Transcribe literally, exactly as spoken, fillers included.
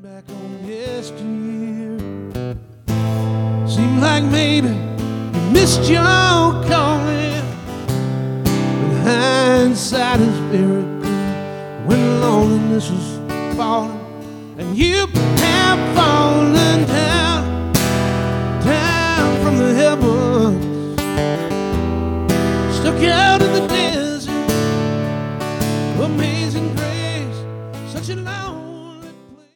back on yesteryear. Seems like maybe you missed your calling, but hindsight is very good when loneliness is falling, and you have fallen down, down from the heavens, stuck out